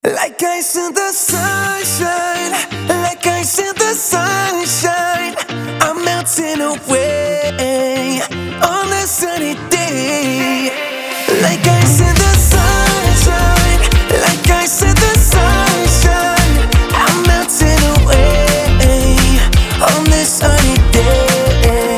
Like ice in the sunshine, like ice in the sunshine, I'm melting away on a sunny day. Like ice in the sunshine, like ice in the sunshine, I'm melting away on this sunny day.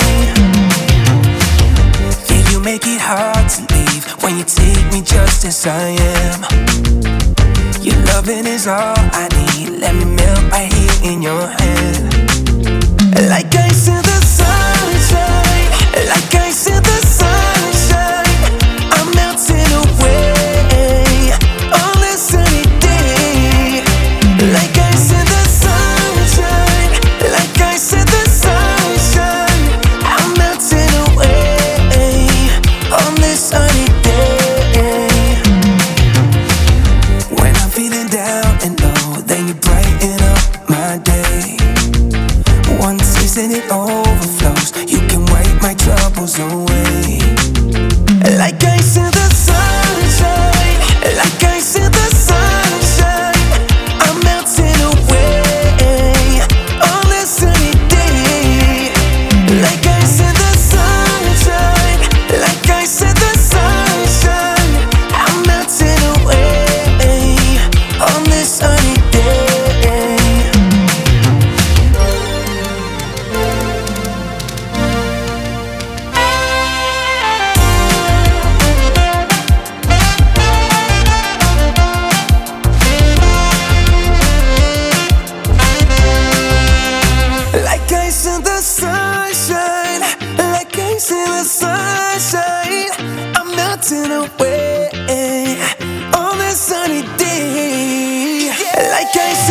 Yeah, you make it hard to leave when you take me just as I am. Your loving is all I need. Let me melt right here in your hand. Like ice in the sunshine, like ice in the sunshine, I'm melting away on this sunny day. Like ice in the sunshine, like ice in the sunshine, I'm melting away on this sunny day. Feeling down and low, then you brighten up my day. One taste and it overflows. You can wipe my troubles away. Like ice in the sunshine, like ice in the sunshine, I'm melting away on this sunny day. Like ice in the sunshine, like ice in the sunshine, I'm melting away on this sunny day. Like ice in the sunshine, like ice in the sunshine, I'm melting away on this sunny day. Like ice